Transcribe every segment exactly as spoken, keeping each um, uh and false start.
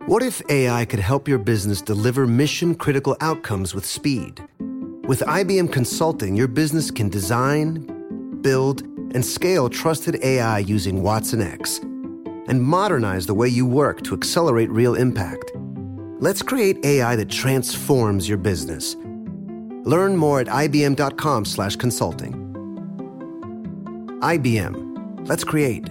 What if A I could help your business deliver mission-critical outcomes with speed? With I B M Consulting, your business can design, build, and scale trusted A I using Watson X, and modernize the way you work to accelerate real impact. Let's create A I that transforms your business. Learn more at ibm.com slash consulting. I B M. Let's create.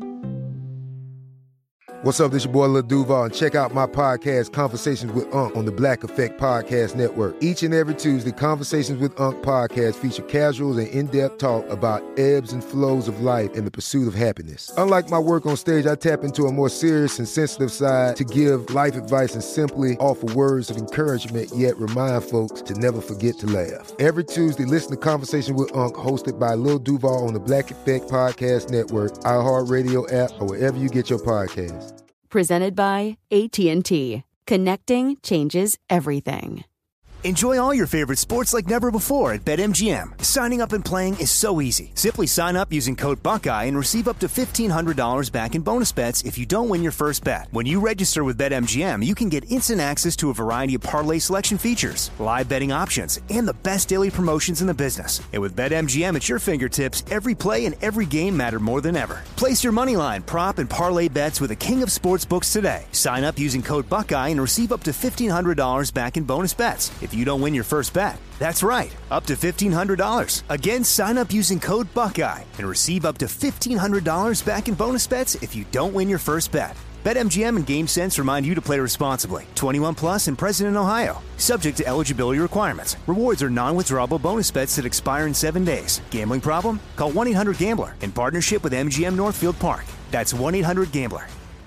What's up, this your boy Lil Duval, and check out my podcast, Conversations with Unc, on the Black Effect Podcast Network. Each and every Tuesday, Conversations with Unc podcast feature casual and in-depth talk about ebbs and flows of life and the pursuit of happiness. Unlike my work on stage, I tap into a more serious and sensitive side to give life advice and simply offer words of encouragement, yet remind folks to never forget to laugh. Every Tuesday, listen to Conversation with Unc, hosted by Lil Duval on the Black Effect Podcast Network, iHeartRadio app, or wherever you get your podcasts. Presented by A T and T. Connecting changes everything. Enjoy all your favorite sports like never before at BetMGM. Signing up and playing is so easy. Simply sign up using code Buckeye and receive up to fifteen hundred dollars back in bonus bets if you don't win your first bet. When you register with BetMGM, you can get instant access to a variety of parlay selection features, live betting options, and the best daily promotions in the business. And with BetMGM at your fingertips, every play and every game matter more than ever. Place your moneyline, prop, and parlay bets with the king of sportsbooks today. Sign up using code Buckeye and receive up to fifteen hundred dollars back in bonus bets if you don't win your first bet. That's right, up to fifteen hundred dollars. Again, sign up using code Buckeye and receive up to fifteen hundred dollars back in bonus bets if you don't win your first bet. BetMGM and GameSense remind you to play responsibly. twenty-one plus and present in Ohio. Subject to eligibility requirements. Rewards are non-withdrawable bonus bets that expire in seven days. Gambling problem? Call one eight hundred gambler in partnership with M G M Northfield Park. That's one eight hundred gambler.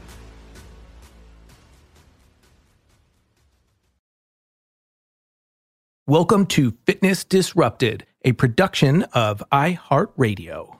Welcome to Fitness Disrupted, a production of iHeartRadio.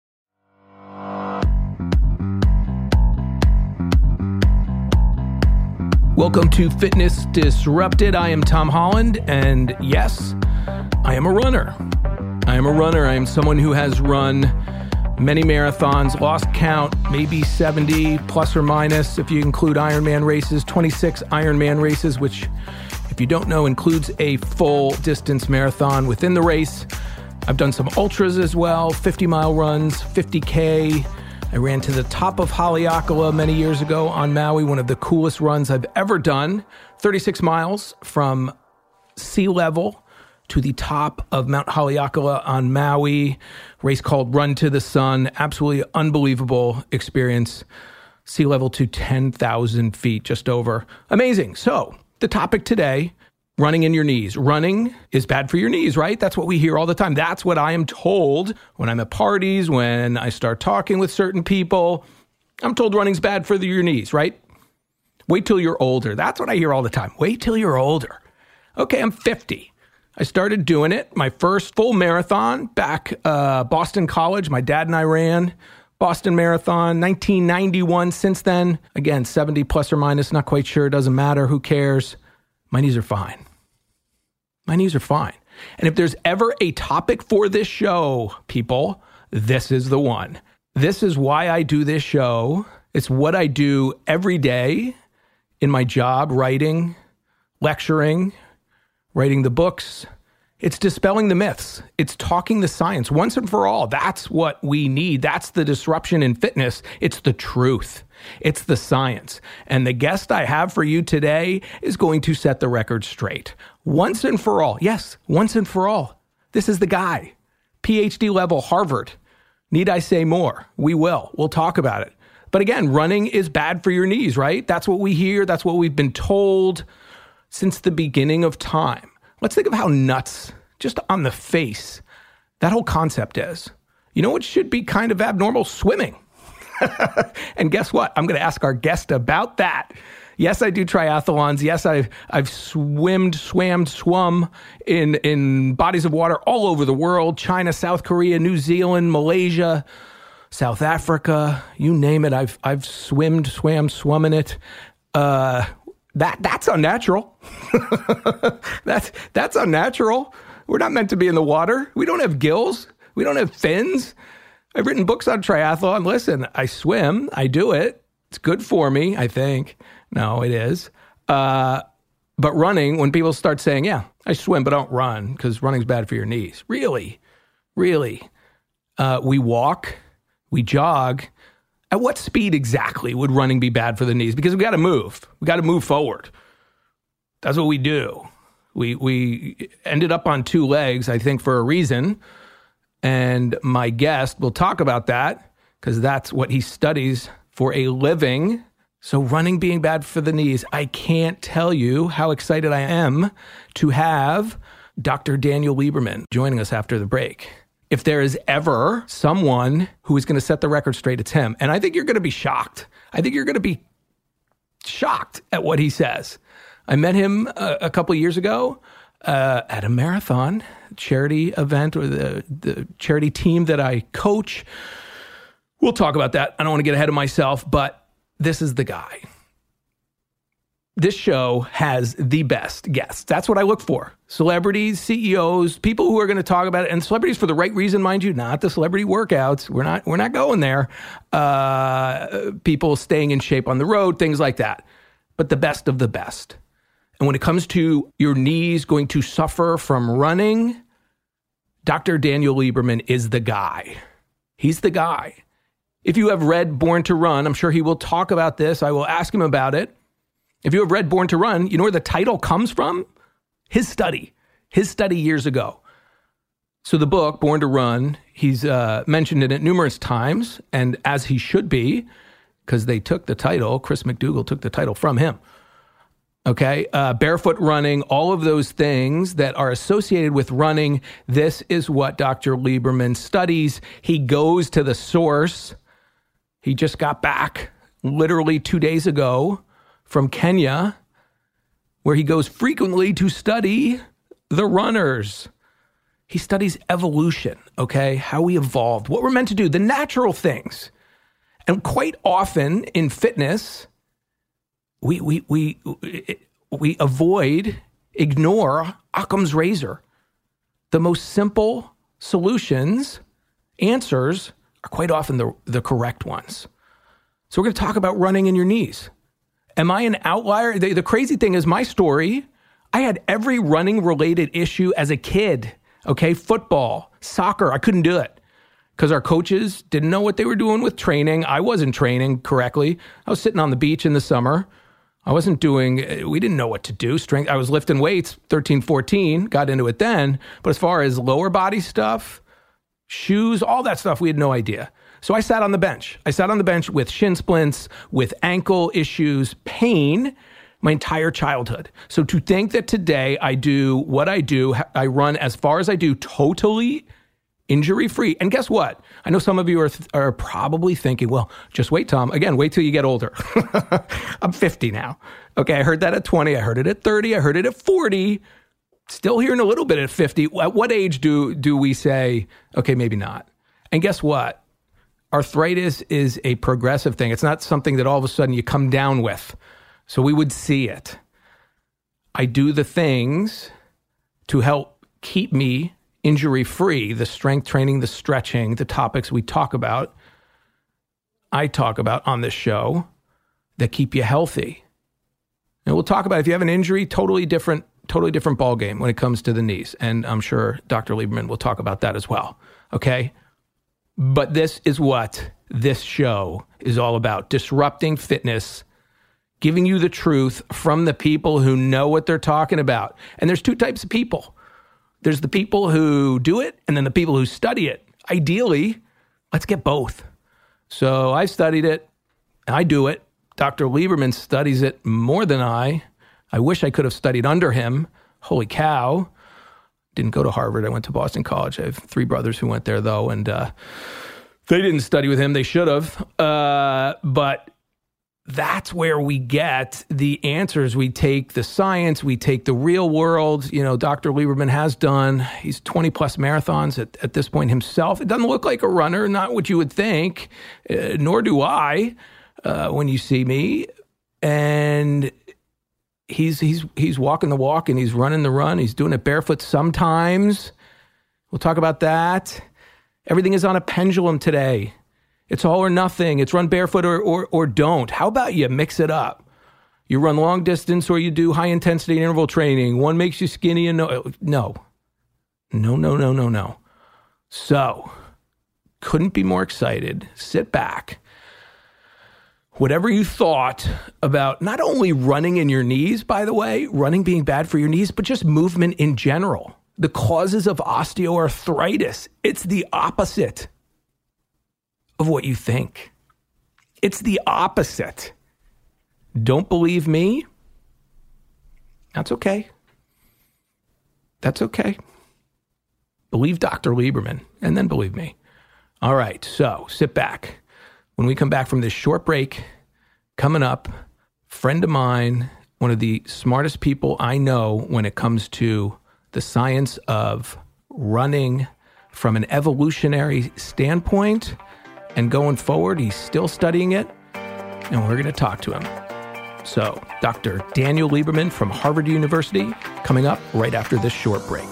Welcome to Fitness Disrupted. I am Tom Holland, and yes, I am a runner. I am a runner. I am someone who has run many marathons, lost count, maybe seventy plus or minus if you include Ironman races, twenty-six Ironman races, which, if you don't know, includes a full distance marathon within the race. I've done some ultras as well, fifty mile runs, fifty K. I ran to the top of Haleakala many years ago on Maui, one of the coolest runs I've ever done. thirty-six miles from sea level to the top of Mount Haleakala on Maui. Race called Run to the Sun. Absolutely unbelievable experience. Sea level to ten thousand feet, just over. Amazing. So, the topic today, running in your knees. Running is bad for your knees, right? That's what we hear all the time. That's what I am told when I'm at parties, when I start talking with certain people. I'm told running's bad for the, your knees, right? Wait till you're older. That's what I hear all the time. Wait till you're older. Okay, I'm fifty. I started doing it. My first full marathon back uh, Boston College. My dad and I ran Boston Marathon, nineteen ninety-one. Since then, again, seventy plus or minus, not quite sure. Doesn't matter. Who cares? My knees are fine. My knees are fine. And if there's ever a topic for this show, people, this is the one. This is why I do this show. It's what I do every day in my job, writing, lecturing, writing the books. It's dispelling the myths. It's talking the science once and for all. That's what we need. That's the disruption in fitness. It's the truth. It's the science. And the guest I have for you today is going to set the record straight. Once and for all. Yes, once and for all. This is the guy. P H D level, Harvard. Need I say more? We will. We'll talk about it. But again, running is bad for your knees, right? That's what we hear. That's what we've been told since the beginning of time. Let's think of how nuts, just on the face, that whole concept is. You know what should be kind of abnormal? Swimming. And guess what? I'm going to ask our guest about that. Yes, I do triathlons. Yes, I've I've swimmed, swam, swum in in bodies of water all over the world. China, South Korea, New Zealand, Malaysia, South Africa, you name it. I've I've swimmed, swam, swum in it. Uh, that that's unnatural. that's that's unnatural. We're not meant to be in the water. We don't have gills. We don't have fins. I've written books on triathlon. Listen, I swim. I do it. It's good for me, I think. No, it is. Uh, but running, when people start saying, yeah, I swim, but I don't run because running's bad for your knees. Really? Really? Uh, we walk, we jog. At what speed exactly would running be bad for the knees? Because we got to move. We got to move forward. That's what we do. We we ended up on two legs, I think, for a reason. And my guest will talk about that because that's what he studies for a living. So running being bad for the knees, I can't tell you how excited I am to have Doctor Daniel Lieberman joining us after the break. If there is ever someone who is going to set the record straight, it's him. And I think you're going to be shocked. I think you're going to be shocked at what he says. I met him a, a couple of years ago uh, at a marathon charity event, or the, the charity team that I coach. We'll talk about that. I don't want to get ahead of myself, but this is the guy. This show has the best guests. That's what I look for. Celebrities, C E Os, people who are going to talk about it, and celebrities for the right reason, mind you, not the celebrity workouts. We're not, we're not going there. Uh, people staying in shape on the road, things like that. But the best of the best. And when it comes to your knees going to suffer from running, Doctor Daniel Lieberman is the guy. He's the guy. If you have read Born to Run, I'm sure he will talk about this. I will ask him about it. If you have read Born to Run, you know where the title comes from? His study. His study years ago. So the book, Born to Run, he's uh, mentioned in it numerous times, and as he should be, because they took the title, Chris McDougall took the title from him. Okay, uh, barefoot running, all of those things that are associated with running, this is what Doctor Lieberman studies. He goes to the source. He just got back literally two days ago from Kenya, where he goes frequently to study the runners. He studies evolution, okay, how we evolved, what we're meant to do, the natural things. And quite often in fitness, we we we we avoid, ignore Occam's razor. The most simple solutions, answers, are quite often the, the correct ones. So we're going to talk about running in your knees. Am I an outlier? The, the crazy thing is my story, I had every running-related issue as a kid, okay? Football, soccer, I couldn't do it because our coaches didn't know what they were doing with training. I wasn't training correctly. I was sitting on the beach in the summer. I wasn't doing, we didn't know what to do. Strength, I was lifting weights, thirteen, fourteen, got into it then. But as far as lower body stuff, shoes, all that stuff, we had no idea. So I sat on the bench. I sat on the bench with shin splints, with ankle issues, pain, my entire childhood. So to think that today I do what I do, I run as far as I do, totally injury-free. And guess what? I know some of you are th- are probably thinking, well, just wait, Tom. Again, wait till you get older. I'm fifty now. Okay, I heard that at twenty. I heard it at thirty. I heard it at forty. Still hearing a little bit at fifty. At what age do do we say, okay, maybe not? And guess what? Arthritis is a progressive thing. It's not something that all of a sudden you come down with. So we would see it. I do the things to help keep me injury-free, the strength training, the stretching, the topics we talk about, I talk about on this show that keep you healthy. And we'll talk about if you have an injury, totally different, totally different ballgame when it comes to the knees. And I'm sure Doctor Lieberman will talk about that as well. Okay? But this is what this show is all about. Disrupting fitness, giving you the truth from the people who know what they're talking about. And there's two types of people. There's the people who do it, and then the people who study it. Ideally, let's get both. So I studied it, I do it. Doctor Lieberman studies it more than I. I wish I could have studied under him. Holy cow. Didn't go to Harvard. I went to Boston College. I have three brothers who went there, though, and uh, they didn't study with him. They should have. Uh, but that's where we get the answers. We take the science, we take the real world. You know, Doctor Lieberman has done, he's twenty plus marathons at, at this point himself. It doesn't look like a runner, not what you would think, uh, nor do I uh, when you see me. And he's he's he's walking the walk and he's running the run. He's doing it barefoot sometimes. We'll talk about that. Everything is on a pendulum today. It's all or nothing. It's run barefoot or, or, or don't. How about you mix it up? You run long distance or you do high intensity interval training. One makes you skinny and no, no, no, no, no, no, no. So couldn't be more excited. Sit back. Whatever you thought about not only running in your knees, by the way, running being bad for your knees, but just movement in general. The causes of osteoarthritis, it's the opposite of what you think. It's the opposite. Don't believe me? That's okay. That's okay. Believe Doctor Lieberman, and then believe me. All right, so sit back. When we come back from this short break, coming up, friend of mine, one of the smartest people I know when it comes to the science of running from an evolutionary standpoint and going forward. He's still studying it, and we're going to talk to him. So, Doctor Daniel Lieberman from Harvard University, coming up right after this short break.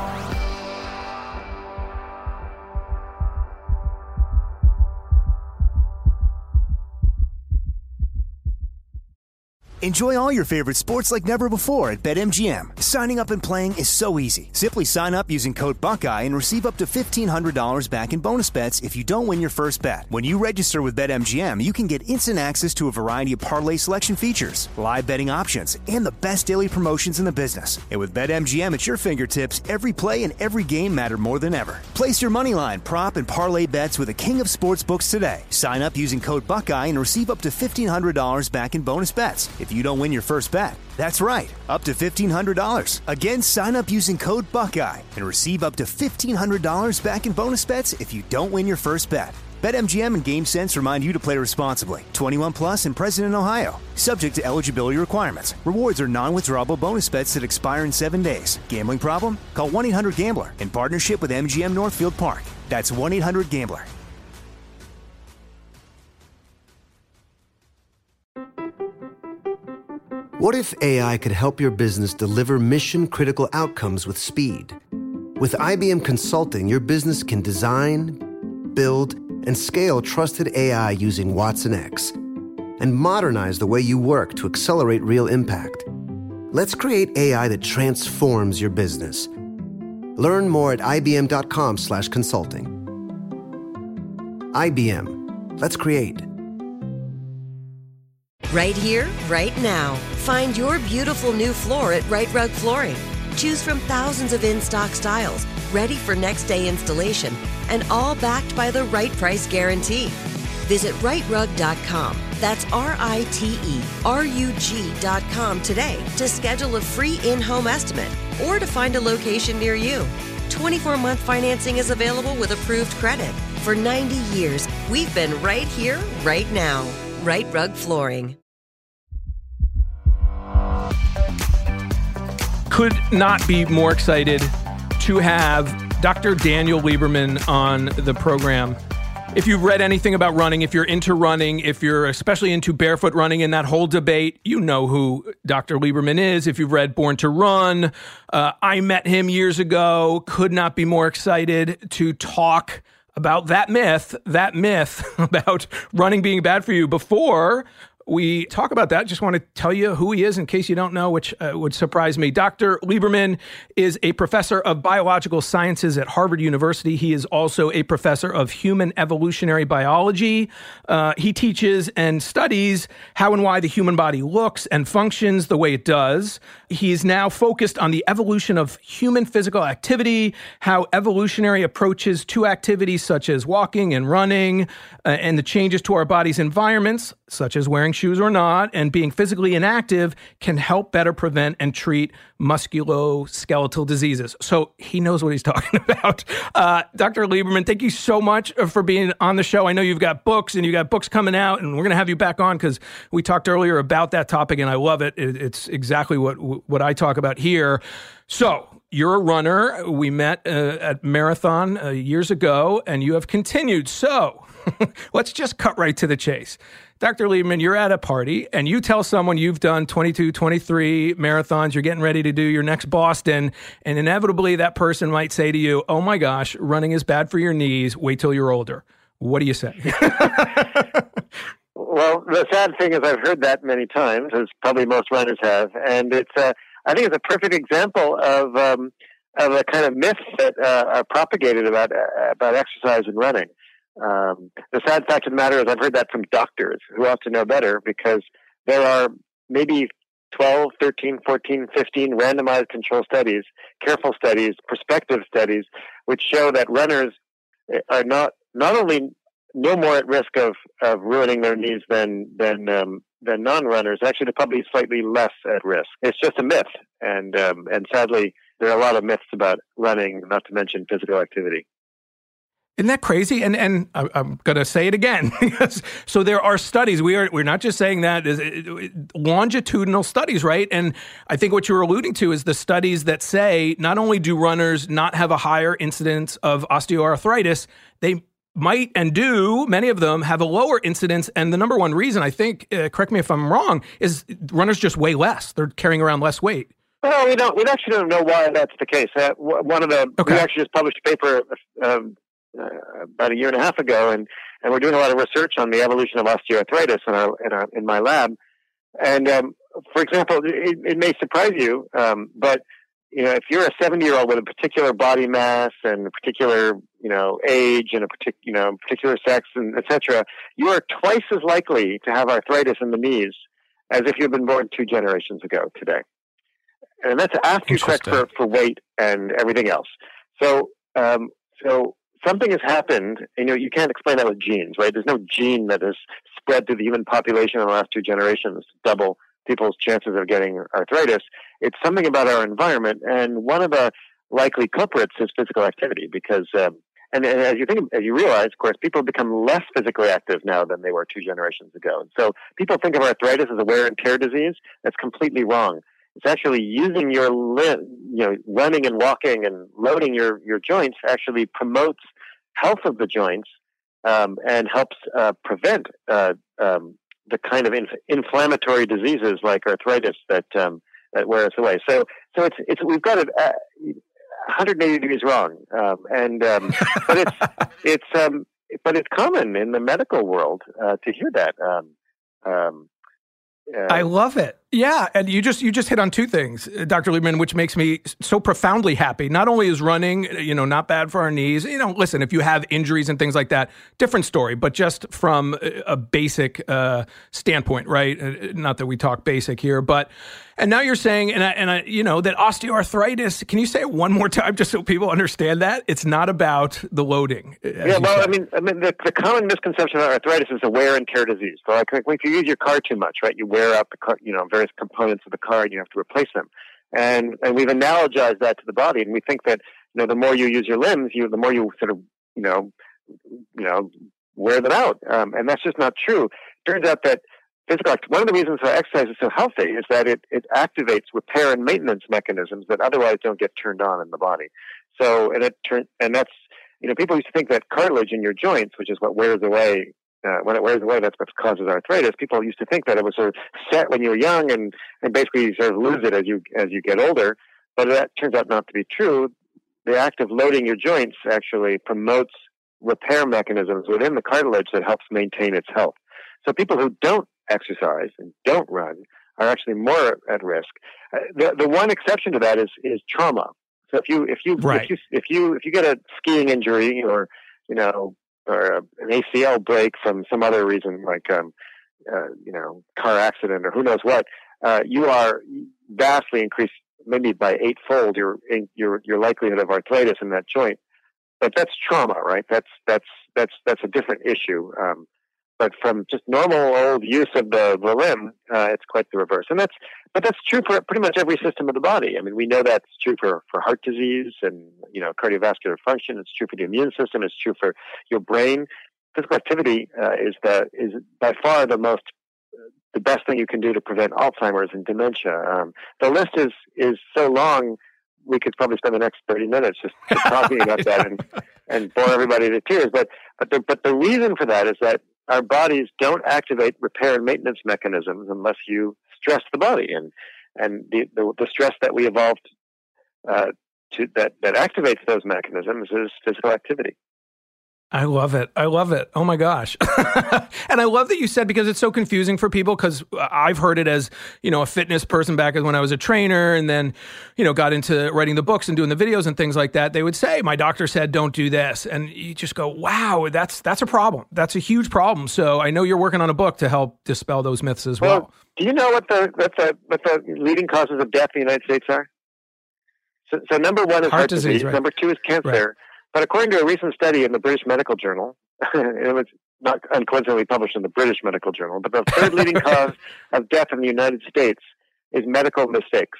Enjoy all your favorite sports like never before at BetMGM. Signing up and playing is so easy. Simply sign up using code Buckeye and receive up to fifteen hundred dollars back in bonus bets if you don't win your first bet. When you register with BetMGM, you can get instant access to a variety of parlay selection features, live betting options, and the best daily promotions in the business. And with BetMGM at your fingertips, every play and every game matter more than ever. Place your moneyline, prop, and parlay bets with the king of sportsbooks today. Sign up using code Buckeye and receive up to fifteen hundred dollars back in bonus bets if you don't win your first bet. That's right, up to fifteen hundred dollars. Again, sign up using code Buckeye and receive up to fifteen hundred dollars back in bonus bets if you don't win your first bet. BetMGM and GameSense remind you to play responsibly. twenty-one plus and present in Ohio. Subject to eligibility requirements. Rewards are non-withdrawable bonus bets that expire in seven days. Gambling problem? Call one eight hundred gambler in partnership with M G M Northfield Park. That's one eight hundred gambler. What if A I could help your business deliver mission-critical outcomes with speed? With I B M Consulting, your business can design, build, and scale trusted A I using watsonx, and modernize the way you work to accelerate real impact. Let's create A I that transforms your business. Learn more at ibm.com slash consulting. I B M. Let's create. Right here, right now. Find your beautiful new floor at Right Rug Flooring. Choose from thousands of in-stock styles, ready for next day installation, and all backed by the right price guarantee. Visit right rug dot com. That's R I T E R U G dot com today to schedule a free in-home estimate or to find a location near you. twenty-four month financing is available with approved credit. For ninety years, we've been right here, right now. Right Rug Flooring. Could not be more excited to have Doctor Daniel Lieberman on the program. If you've read anything about running, if you're into running, if you're especially into barefoot running and that whole debate, you know who Doctor Lieberman is. If you've read Born to Run, uh, I met him years ago. Could not be more excited to talk about that myth, that myth about running being bad for you. Before we talk about that, just want to tell you who he is in case you don't know, which uh, would surprise me. Doctor Lieberman is a professor of biological sciences at Harvard University. He is also a professor of human evolutionary biology. Uh, he teaches and studies how and why the human body looks and functions the way it does. He is now focused on the evolution of human physical activity, how evolutionary approaches to activities such as walking and running, uh, and the changes to our body's environments, such as wearing shoes or not, and being physically inactive can help better prevent and treat musculoskeletal diseases. So he knows what he's talking about. Uh, Doctor Lieberman, thank you so much for being on the show. I know you've got books and you got books coming out, and we're going to have you back on because we talked earlier about that topic, and I love it. it it's exactly what what I talk about here. So you're a runner. We met uh, at Marathon uh, years ago, and you have continued. So let's just cut right to the chase. Doctor Lieberman, you're at a party and you tell someone you've done twenty-two, twenty-three marathons, you're getting ready to do your next Boston, and inevitably that person might say to you, oh my gosh, running is bad for your knees, wait till you're older. What do you say? Well, the sad thing is I've heard that many times, as probably most runners have, and it's uh, I think it's a perfect example of um, of a kind of myths that uh, are propagated about uh, about exercise and running. Um, the sad fact of the matter is I've heard that from doctors who ought to know better, because there are maybe twelve, thirteen, fourteen, fifteen randomized control studies, careful studies, prospective studies, which show that runners are not not only no more at risk of, of ruining their knees than than um, than non-runners. Actually, they're probably slightly less at risk. It's just a myth, and um, and sadly, there are a lot of myths about running, not to mention physical activity. Isn't that crazy? And and I, I'm going to say it again. So there are studies. We are we're not just saying that. Is longitudinal studies, right? And I think what you're alluding to is the studies that say not only do runners not have a higher incidence of osteoarthritis, they might and do, many of them have a lower incidence. And the number one reason, I think, uh, correct me if I'm wrong, is runners just weigh less. They're carrying around less weight. Well, we don't. We actually don't know why that's the case. Uh, one of the okay. we actually just published a paper um, uh, about a year and a half ago, and, and we're doing a lot of research on the evolution of osteoarthritis in our in, our, in my lab. And um, for example, it, it may surprise you, um, but you know, if you're a seventy-year-old with a particular body mass and a particular, you know, age and a particular, you know, particular sex and et cetera, you are twice as likely to have arthritis in the knees as if you'd been born two generations ago today. And that's after you correct for, for weight and everything else. So, um, so something has happened. You know, you can't explain that with genes, right? There's no gene that has spread through the human population in the last two generations to double people's chances of getting arthritis. It's something about our environment, and one of the likely culprits is physical activity. Because, um, and, and as you think, as you realize, of course, people have become less physically active now than they were two generations ago. And so, people think of arthritis as a wear and tear disease. That's completely wrong. It's actually using your limb, you know, running and walking and loading your your joints actually promotes health of the joints um, and helps uh, prevent uh, um, the kind of inf- inflammatory diseases like arthritis that um, that wear us away. So, so it's it's we've got it uh, one hundred eighty degrees wrong, um, and um, but it's it's um, but it's common in the medical world uh, to hear that. Um, um, uh, I love it. Yeah, and you just you just hit on two things, Doctor Lieberman, which makes me so profoundly happy. Not only is running, you know, not bad for our knees. You know, listen, if you have injuries and things like that, different story. But just from a basic uh, standpoint, right? Not that we talk basic here, but and now you're saying, and I, and I, you know, that osteoarthritis. Can you say it one more time, just so people understand that it's not about the loading? Yeah, well, I mean, I mean, the, the common misconception about arthritis is a wear and tear disease. So, like, if you use your car too much, right, you wear out the car, you know, very components of the car, and you have to replace them. And and we've analogized that to the body, and we think that, you know, the more you use your limbs, you the more you sort of, you know, you know, wear them out. Um, and that's just not true. It turns out that physical one of the reasons why exercise is so healthy is that it it activates repair and maintenance mechanisms that otherwise don't get turned on in the body. So and it turn and that's you know people used to think that cartilage in your joints, which is what wears away. Uh, when it wears away, that's what causes arthritis. People used to think that it was sort of set when you were young, and, and basically you sort of lose it as you as you get older. But that turns out not to be true. The act of loading your joints actually promotes repair mechanisms within the cartilage that helps maintain its health. So people who don't exercise and don't run are actually more at risk. Uh, the the one exception to that is is trauma. So if you if you right. if you if you if you get a skiing injury or you know. or an A C L break from some other reason, like, um, uh, you know, car accident or who knows what, uh, you are vastly increased, maybe by eightfold, your, your, your likelihood of arthritis in that joint. But that's trauma, right? That's, that's, that's, that's a different issue. Um, but from just normal old use of the, the limb, uh, it's quite the reverse. And that's, but that's true for pretty much every system of the body. I mean, we know that's true for, for heart disease and, you know, cardiovascular function. It's true for the immune system. It's true for your brain. Physical activity uh, is the, is by far the most, the best thing you can do to prevent Alzheimer's and dementia. Um, the list is, is so long, we could probably spend the next thirty minutes just, just talking about that and, and bore everybody to tears. But, but the, but the reason for that is that our bodies don't activate repair and maintenance mechanisms unless you stress the body, and and the the, the stress that we evolved uh, to that that activates those mechanisms is physical activity. I love it. I love it. Oh my gosh. And I love that you said, because it's so confusing for people, because I've heard it as, you know, a fitness person back when I was a trainer and then, you know, got into writing the books and doing the videos and things like that. They would say, my doctor said, don't do this. And you just go, wow, that's, that's a problem. That's a huge problem. So I know you're working on a book to help dispel those myths as well. well. Do you know what the, what the, what the leading causes of death in the United States are? So, so number one is heart, heart disease. disease. Right. Number two is cancer. Right. But according to a recent study in the British Medical Journal, it was not uncoincidentally published in the British Medical Journal, but the third leading cause of death in the United States is medical mistakes.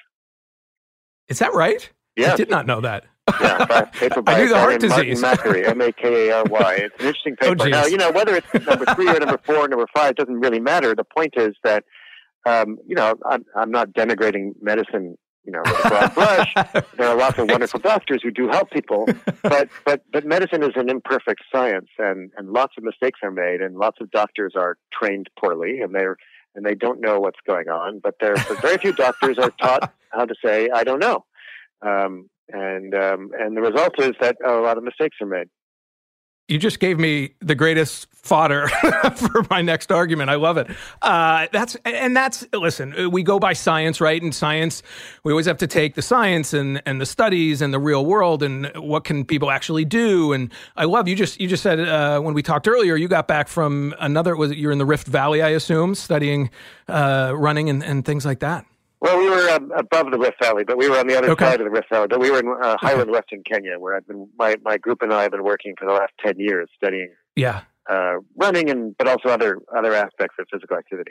Is that right? Yeah. I did not know that. Yeah, by, paper by I knew the heart Martin disease. Macari, M A K A R Y. It's an interesting paper. Oh, now, you know, whether it's number three or number four or number five doesn't really matter. The point is that, um, you know, I'm, I'm not denigrating medicine, you know, with a broad brush. There are lots of wonderful doctors who do help people, but but but medicine is an imperfect science, and, and lots of mistakes are made, and lots of doctors are trained poorly, and they're and they don't know what's going on. But there, but very few doctors are taught how to say I don't know, um, and um, and the result is that a lot of mistakes are made. You just gave me the greatest fodder for my next argument. I love it. Uh, that's and that's listen. We go by science, right? And science, we always have to take the science and and the studies and the real world and what can people actually do. And I love you. Just you just said uh, when we talked earlier, you got back from another. Was it you're in the Rift Valley? I assume studying uh, running and, and things like that. Well, we were um, above the Rift Valley, but we were on the other okay. side of the Rift Valley. But we were in uh, Highland, okay. Western Kenya, where I've been. My, my group and I have been working for the last ten years, studying yeah, uh, running and but also other other aspects of physical activity.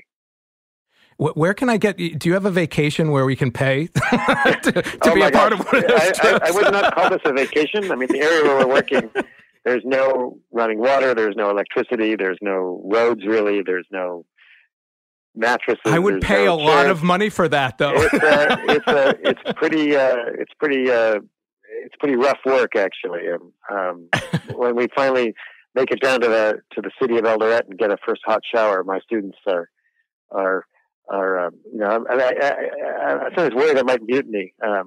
Where can I get? Do you have a vacation where we can pay to, to oh be a part gosh. of one of those I, trips? I, I would not call this a vacation. I mean, the area where we're working, there's no running water, there's no electricity, there's no roads really, there's no mattresses. I would pay no a chairs. lot of money for that, though. It's uh, it's uh, it's pretty uh, it's pretty uh, it's pretty rough work, actually. Um, when we finally make it down to the to the city of Eldoret and get a first hot shower, my students are are are um, you know I, I, I, I'm sometimes worried I might mutiny. Um,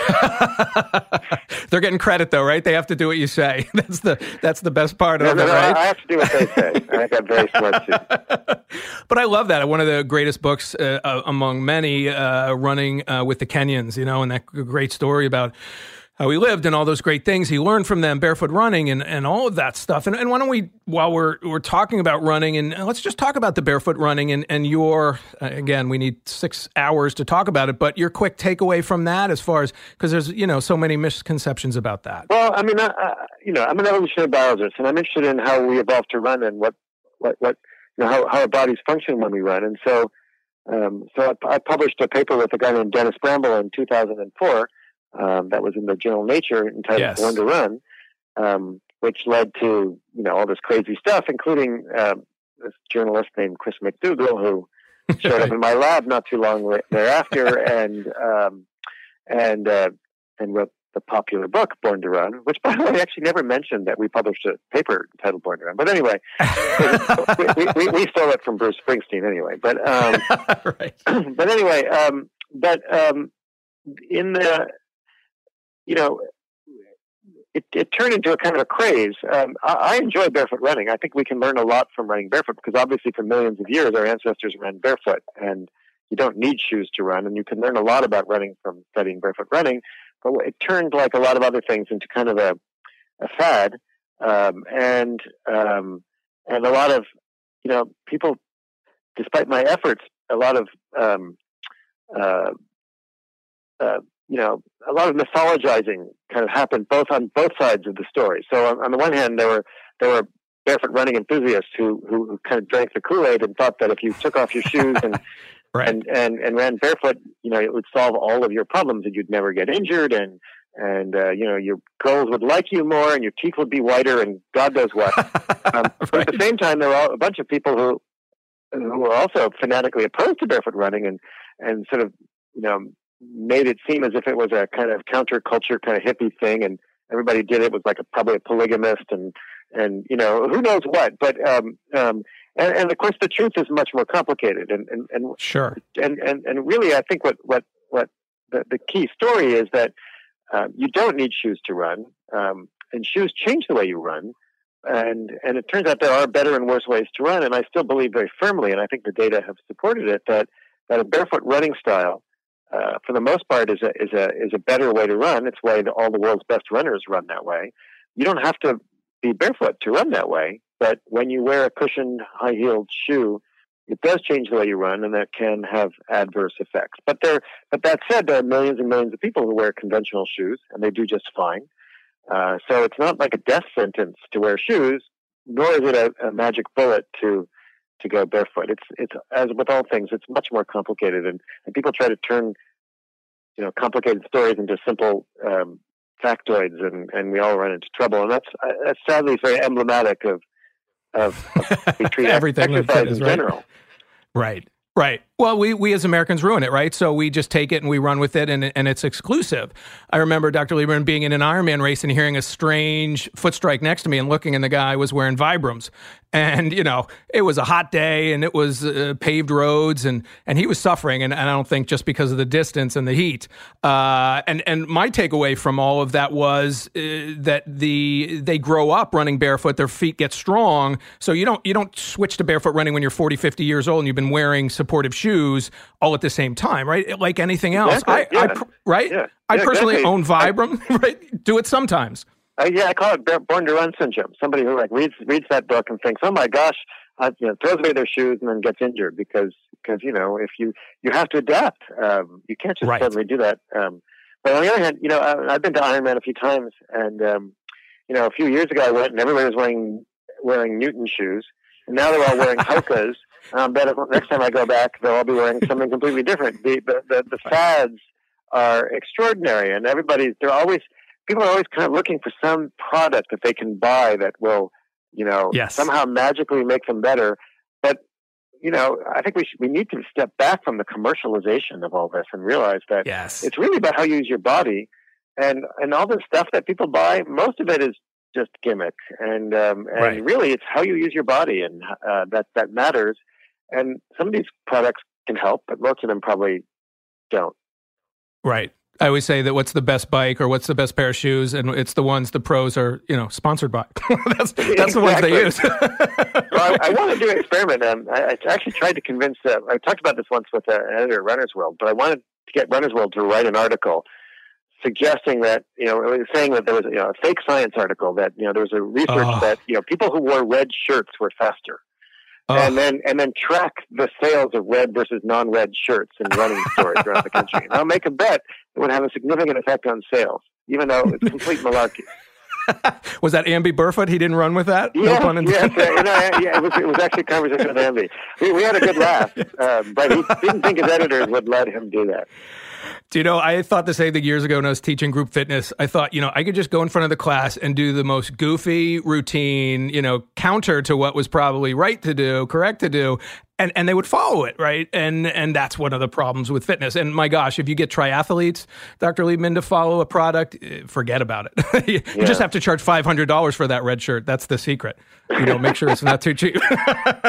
uh, They're getting credit though, right? They have to do what you say. That's the that's the best part no, of no, it, no, right? I have to do what they say. I think I'm very smart too. But I love that. One of the greatest books uh, uh, among many, uh, running uh, with the Kenyans, you know, and that great story about how he lived and all those great things he learned from them, barefoot running and, and all of that stuff. And, and why don't we, while we're we're talking about running, and let's just talk about the barefoot running and, and your, uh, again, we need six hours to talk about it, but your quick takeaway from that as far as, because there's, you know, so many misconceptions about that. Well, I mean, uh, you know, I'm an evolutionary biologist, and I'm interested in how we evolved to run and what, what, what you know, how, how our bodies function when we run. And so, um, so I, I published a paper with a guy named Dennis Bramble in two thousand four. Um, that was in the journal Nature entitled yes. Born to Run, um, which led to, you know, all this crazy stuff, including uh, this journalist named Chris McDougall, who showed up in my lab not too long thereafter and um, and uh, and wrote the popular book Born to Run, which, by the way, I actually never mentioned that we published a paper entitled Born to Run. But anyway, we, we, we stole it from Bruce Springsteen anyway. But um, right. but anyway, um, but um, in the you know, it, it turned into a kind of a craze. Um, I, I enjoy barefoot running. I think we can learn a lot from running barefoot because obviously for millions of years our ancestors ran barefoot and you don't need shoes to run, and you can learn a lot about running from studying barefoot running. But it turned, like a lot of other things, into kind of a, a fad. Um, and um, and a lot of, you know, people, despite my efforts, a lot of um, uh, uh, you know, a lot of mythologizing kind of happened both on both sides of the story. So on, on the one hand, there were there were barefoot running enthusiasts who, who who kind of drank the Kool-Aid and thought that if you took off your shoes and right. and, and and ran barefoot, you know, it would solve all of your problems and you'd never get injured and and uh, you know, your girls would like you more and your teeth would be whiter and God knows what. Um, right. But at the same time, there were a bunch of people who who were also fanatically opposed to barefoot running and and sort of, you know, made it seem as if it was a kind of counterculture kind of hippie thing, and everybody did it was like a, probably a polygamist and and you know, who knows what. But um, um, and, and of course the truth is much more complicated. And and, and sure. And, and and really, I think what what what the, the key story is that um, you don't need shoes to run, um, and shoes change the way you run. and and it turns out there are better and worse ways to run. And I still believe very firmly, and I think the data have supported it, that that a barefoot running style, uh, for the most part, is a is a is a better way to run. It's why all the world's best runners run that way. You don't have to be barefoot to run that way, but when you wear a cushioned, high-heeled shoe, it does change the way you run, and that can have adverse effects. But there, but that said, there are millions and millions of people who wear conventional shoes, and they do just fine. Uh, so it's not like a death sentence to wear shoes, nor is it a, a magic bullet to to go barefoot. It's it's as with all things, it's much more complicated, and, and people try to turn, you know, complicated stories into simple um, factoids, and, and we all run into trouble. And that's uh, that's sadly very emblematic of of, of we treat everything exercise fitness, in general. Right. Right. Well, we we as Americans ruin it, right? So we just take it and we run with it, and and it's exclusive. I remember Doctor Lieberman being in an Ironman race and hearing a strange foot strike next to me and looking, and the guy was wearing Vibrams. And, you know, it was a hot day and it was uh, paved roads, and and he was suffering. And, and I don't think just because of the distance and the heat. Uh, and, and my takeaway from all of that was uh, that the they grow up running barefoot, their feet get strong. So you don't you don't switch to barefoot running when you're forty, fifty years old and you've been wearing supportive shoes all at the same time, right? Like anything else. Exactly, I, yeah. I right? Yeah. I Yeah, personally exactly. own Vibram, right? Do it sometimes. Uh, yeah, I call it Born to Run syndrome. Somebody who like reads reads that book and thinks, "Oh my gosh," uh, you know, throws away their shoes and then gets injured because because you know if you you have to adapt, um, you can't just Right. suddenly do that. Um, but on the other hand, you know, I, I've been to Ironman a few times, and um, you know, a few years ago I went and everybody was wearing wearing Newton shoes, and now they're all wearing Hoka's. Um, but next time I go back, they'll all be wearing something completely different. The the the, the fads are extraordinary, and everybody's they're always. People are always kind of looking for some product that they can buy that will, you know, Yes. somehow magically make them better. But, you know, I think we should, we need to step back from the commercialization of all this and realize that Yes. it's really about how you use your body, and and all this stuff that people buy. Most of it is just gimmick, and um, and Right. really it's how you use your body, and uh, that that matters. And some of these products can help, but most of them probably don't. Right. I always say that what's the best bike or what's the best pair of shoes, and it's the ones the pros are, you know, sponsored by. that's that's the ones they use. Well, I, I want to do an experiment. Um, I, I actually tried to convince. Uh, I talked about this once with uh, an editor at Runner's World, but I wanted to get Runner's World to write an article suggesting that, you know, it was saying that there was, you know, a fake science article that, you know, there was a research Oh. that, you know, people who wore red shirts were faster. Oh. And then and then track the sales of red versus non-red shirts in running stores around the country. And I'll make a bet it would have a significant effect on sales, even though it's complete malarkey. Was that Amby Burfoot? He didn't run with that? Yeah, No pun yes, intended. uh, you know, yeah, it was it was actually a conversation with Andy. We, we had a good laugh, um, but he didn't think his editors would let him do that. Do you know, I thought the same thing years ago when I was teaching group fitness. I thought, you know, I could just go in front of the class and do the most goofy routine, you know, counter to what was probably right to do, correct to do. And, and they would follow it, right? And and that's one of the problems with fitness. And my gosh, if you get triathletes, Doctor Lieberman, to follow a product, eh, forget about it. you Yeah. just have to charge five hundred dollars for that red shirt. That's the secret. You know, make sure it's not too cheap. It's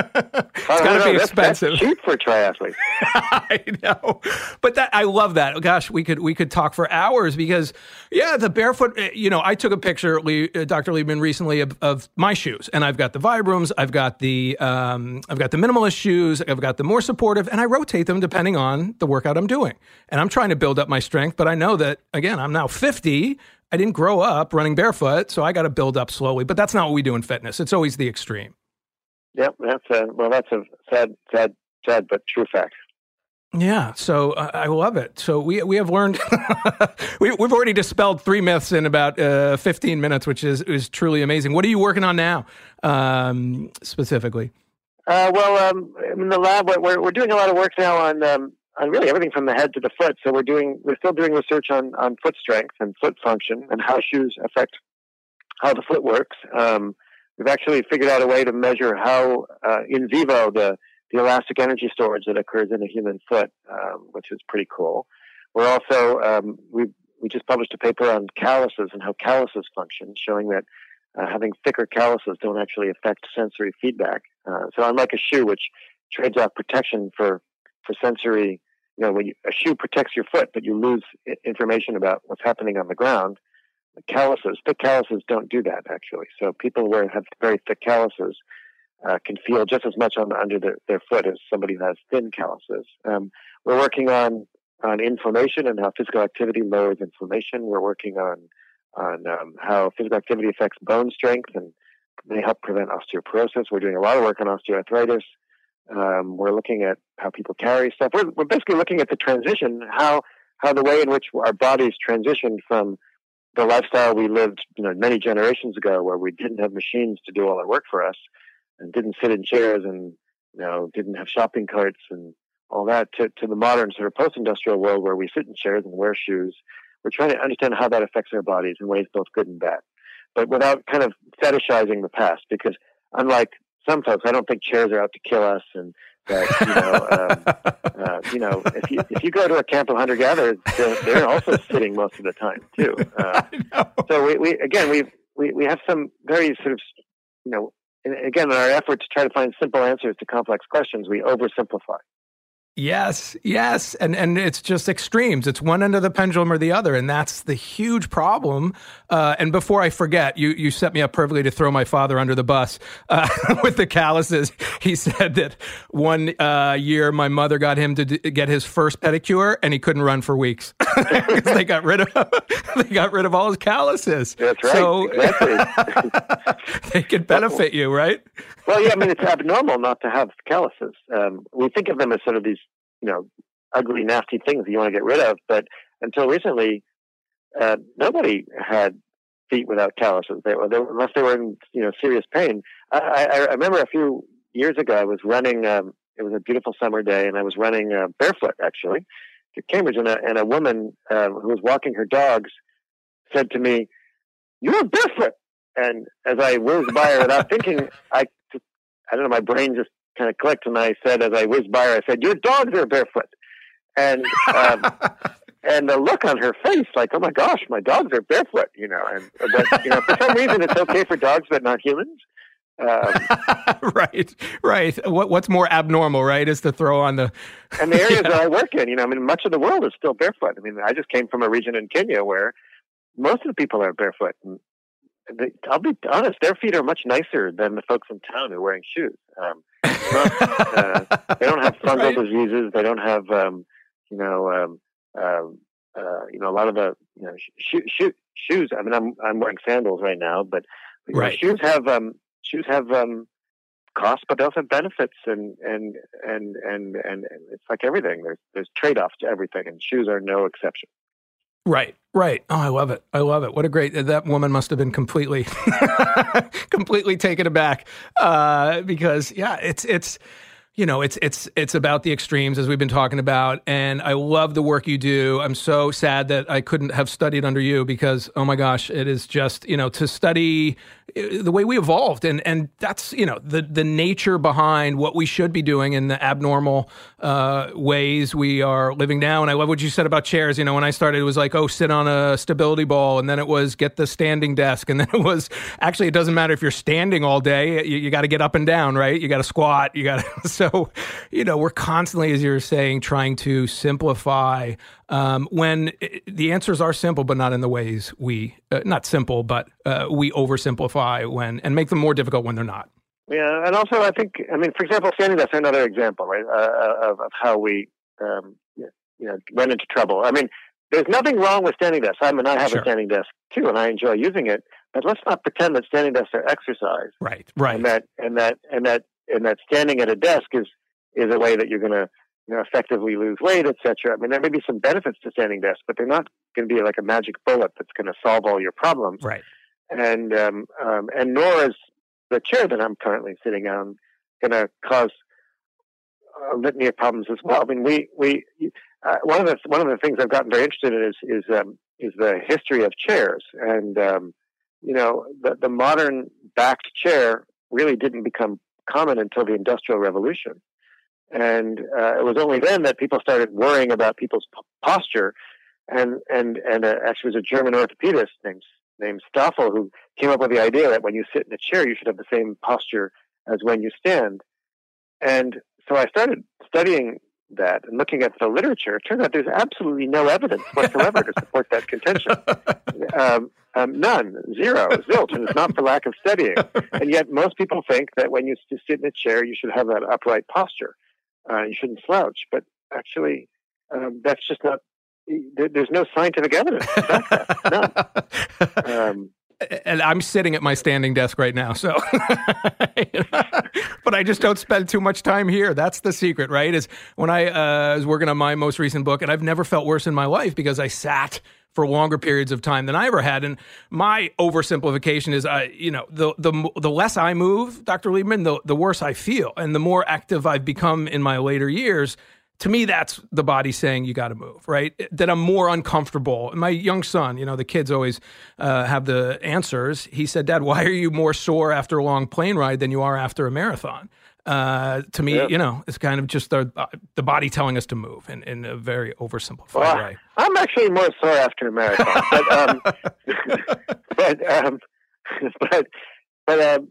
Oh, got to no, be that's, expensive. That's cheap for triathletes. I know, but that I love that. Gosh, we could we could talk for hours because, yeah, the barefoot. You know, I took a picture, Lee, uh, Doctor Lieberman, recently of, of my shoes, and I've got the Vibrams, I've got the um, I've got the minimalist shoes, I've got the more supportive, and I rotate them depending on the workout I'm doing. And I'm trying to build up my strength, but I know that again, I'm now fifty. I didn't grow up running barefoot, so I got to build up slowly. But that's not what we do in fitness. It's always the extreme. Yep, that's a well, that's a sad, sad, sad, but true fact. Yeah, so uh, I love it. So we we have learned we, we've already dispelled three myths in about uh, fifteen minutes, which is is truly amazing. What are you working on now, um, specifically? Uh, well, um, in the lab, we're we're doing a lot of work now on um, on really everything from the head to the foot. So we're doing we're still doing research on on foot strength and foot function and how shoes affect how the foot works. Um, we've actually figured out a way to measure how uh, in vivo the the elastic energy storage that occurs in a human foot, um, which is pretty cool. We're also um, we we just published a paper on calluses and how calluses function, showing that uh, having thicker calluses don't actually affect sensory feedback. Uh, so unlike a shoe, which trades off protection for for sensory, you know, when you, a shoe protects your foot, but you lose I- information about what's happening on the ground. calluses. Thick calluses don't do that, actually. So people who have very thick calluses uh, can feel just as much on under their, their foot as somebody who has thin calluses. Um, we're working on on inflammation and how physical activity lowers inflammation. We're working on on um, how physical activity affects bone strength and may help prevent osteoporosis. We're doing a lot of work on osteoarthritis. Um, we're looking at how people carry stuff. We're, we're basically looking at the transition, how how the way in which our bodies transitioned from the lifestyle we lived, you know, many generations ago, where we didn't have machines to do all our work for us, and didn't sit in chairs, and you know, didn't have shopping carts and all that, to, to the modern sort of post-industrial world where we sit in chairs and wear shoes. We're trying to understand how that affects our bodies in ways both good and bad, but without kind of fetishizing the past. Because unlike some folks, I don't think chairs are out to kill us, and that you know, um, uh, you know, if you if you go to a camp of hunter gatherers, they're, they're also sitting most of the time too. Uh, so we, we again we we we have some very sort of, you know, again in our effort to try to find simple answers to complex questions, we oversimplify. Yes, yes. And and it's just extremes. It's one end of the pendulum or the other. And that's the huge problem. Uh, and before I forget, you, you set me up perfectly to throw my father under the bus uh, with the calluses. He said that one uh, year my mother got him to d- get his first pedicure and he couldn't run for weeks because they got rid of they got rid of all his calluses. That's right. So exactly. They could benefit you, right? Well, yeah, I mean, it's abnormal not to have calluses. Um, we think of them as sort of these, you know, ugly, nasty things that you want to get rid of. But until recently, uh, nobody had feet without calluses. They, they, unless they were in, you know, serious pain. I, I, I remember a few years ago, I was running. Um, it was a beautiful summer day, and I was running uh, barefoot actually to Cambridge, and a, and a woman uh, who was walking her dogs said to me, "You're barefoot." And as I whizzed by her without thinking, I, I don't know, my brain just kind of clicked, and I said, as I whizzed by her, I said, "Your dogs are barefoot." And um, and the look on her face, like, "Oh my gosh, my dogs are barefoot," you know. And but you know, for some reason, it's okay for dogs, but not humans. Um, right, right. What what's more abnormal, right, is to throw on the and the areas yeah. that I work in. You know, I mean, much of the world is still barefoot. I mean, I just came from a region in Kenya where most of the people are barefoot. And they, I'll be honest, their feet are much nicer than the folks in town who are wearing shoes. Um, not, uh, they don't have fungal right. diseases. They don't have, um, you know, um, um, uh, you know, a lot of the, you know, sh- sh- shoes. I mean, I'm I'm wearing sandals right now, but you right. know, shoes have um, shoes have um, costs, but they also have benefits, and and and and and it's like everything. There's there's trade-offs to everything, and shoes are no exception. Right, right. Oh, I love it. I love it. What a great, that woman must have been completely, completely taken aback. Uh, because yeah, it's, it's, you know, it's, it's, it's about the extremes as we've been talking about. And I love the work you do. I'm so sad that I couldn't have studied under you because, oh my gosh, it is just, you know, to study the way we evolved. And, and that's, you know, the, the nature behind what we should be doing in the abnormal uh, ways we are living now. And I love what you said about chairs. You know, when I started, it was like, oh, sit on a stability ball. And then it was get the standing desk. And then it was actually, it doesn't matter if you're standing all day. You, you got to get up and down, right? You got to squat. You got to, so, you know, we're constantly, as you're saying, trying to simplify um, when it, the answers are simple, but not in the ways we, uh, not simple, but uh, we oversimplify when, and make them more difficult when they're not. Yeah, and also I think, I mean, for example, standing desk is another example, right, uh, of, of how we, um, you know, run into trouble. I mean, there's nothing wrong with standing desks. I mean, I have Sure. a standing desk too, and I enjoy using it. But let's not pretend that standing desks are exercise. Right, right. And that, and that, and that, and that standing at a desk is is a way that you're going to, you know, effectively lose weight, et cetera. I mean, there may be some benefits to standing desks, but they're not going to be like a magic bullet that's going to solve all your problems. Right. And um, um, and nor is the chair that I'm currently sitting on going to cause a litany of problems as well. I mean, we we uh, one of the one of the things I've gotten very interested in is is um, is the history of chairs, and um, you know, the the modern backed chair really didn't become common until the Industrial Revolution, and uh, it was only then that people started worrying about people's p- posture, and and and uh, actually, it was a German orthopedist named named Stoffel who came up with the idea that when you sit in a chair, you should have the same posture as when you stand. And so I started studying that and looking at the literature. It turns out there's absolutely no evidence whatsoever to support that contention. Um, Um, none, zero, zilch, and it's not for lack of studying. And yet most people think that when you sit in a chair, you should have that upright posture. Uh, you shouldn't slouch. But actually, um, that's just not, there, there's no scientific evidence to back that. None. Um, and I'm sitting at my standing desk right now, so, but I just don't spend too much time here. That's the secret, right? Is when I uh, was working on my most recent book, and I've never felt worse in my life because I sat for longer periods of time than I ever had. And my oversimplification is, I, you know, the the the less I move, Doctor Lieberman, the the worse I feel, and the more active I've become in my later years. To me, that's the body saying you got to move, right? That I'm more uncomfortable. And my young son, you know, the kids always uh, have the answers. He said, "Dad, why are you more sore after a long plane ride than you are after a marathon?" Uh, to me, yeah. you know, it's kind of just the the body telling us to move in, in a very oversimplified well, way. I'm actually more sore after a marathon, but um, but um, but but um,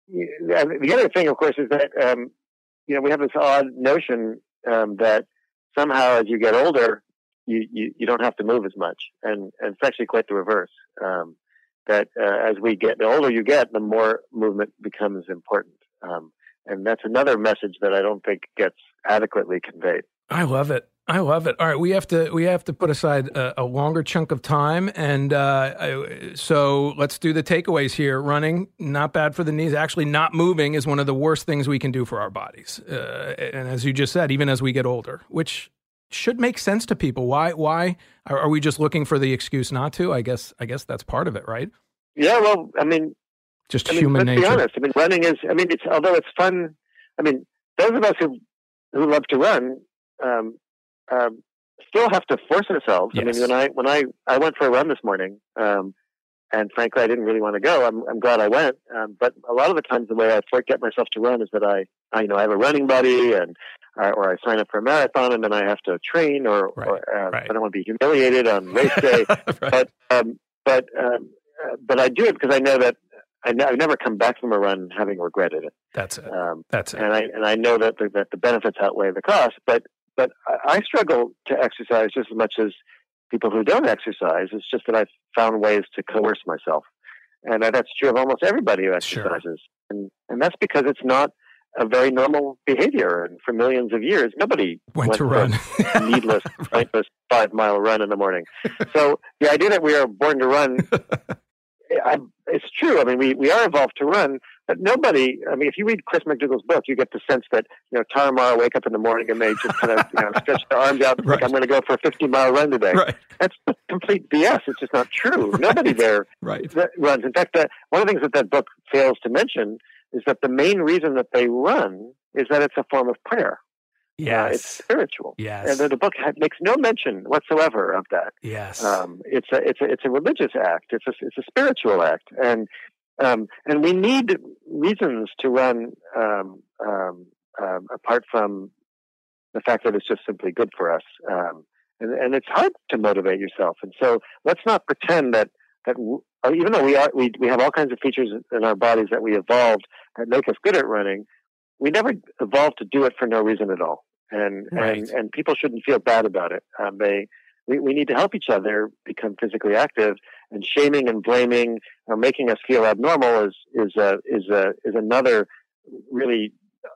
the other thing, of course, is that um, you know we have this odd notion. Um, that somehow as you get older, you, you, you don't have to move as much. And, and it's actually quite the reverse. Um, that uh, as we get, the older you get, the more movement becomes important. Um, and that's another message that I don't think gets adequately conveyed. I love it. I love it. All right, we have to we have to put aside a, a longer chunk of time, and uh, I, so let's do the takeaways here. Running, not bad for the knees. Actually, not moving is one of the worst things we can do for our bodies. Uh, and as you just said, even as we get older, which should make sense to people. Why? Why are, are we just looking for the excuse not to? I guess. I guess that's part of it, right? Yeah. Well, I mean, just I mean, human let's nature. Be honest. I mean, running is. I mean, it's although it's fun. I mean, those of us who who love to run. Um, Um, still have to force ourselves. Yes. I mean, when I when I, I went for a run this morning, um, and frankly, I didn't really want to go. I'm I'm glad I went. Um, but a lot of the times, the way I get myself to run is that I, I you know I have a running buddy, and uh, or I sign up for a marathon, and then I have to train, or, right. or uh, right. I don't want to be humiliated on race day. right. But um, but um, uh, but I do it because I know that I ne- I've never come back from a run having regretted it. That's it. Um, That's it. And I and I know that the, that the benefits outweigh the cost, but. But I struggle to exercise just as much as people who don't exercise. It's just that I've found ways to coerce myself. And that's true of almost everybody who exercises. Sure. And, and that's because it's not a very normal behavior. And for millions of years, nobody went, went to run. a needless, right. pointless five-mile run in the morning. So the idea that we are born to run, I, it's true. I mean, we, we are evolved to run. But nobody, I mean, if you read Chris McDougall's book, you get the sense that, you know, Tara and Mara wake up in the morning and they just kind of, you know, stretch their arms out and right. think, I'm going to go for a fifty-mile run today. Right. That's complete B S. It's just not true. Right. Nobody there right. runs. In fact, the, one of the things that that book fails to mention is that the main reason that they run is that it's a form of prayer. Yes. Uh, it's spiritual. Yes. And the, the book ha- makes no mention whatsoever of that. Yes. Um, it's a, it's a, it's a religious act. It's a, it's a spiritual act. And, Um, and we need reasons to run um, um, um, apart from the fact that it's just simply good for us. Um, and, and it's hard to motivate yourself. And so let's not pretend that, that w- even though we are, we, we have all kinds of features in our bodies that we evolved that make us good at running, we never evolved to do it for no reason at all. And, right. and, and people shouldn't feel bad about it. Um, they, we, we need to help each other become physically active. And shaming and blaming or making us feel abnormal is is a is a is another really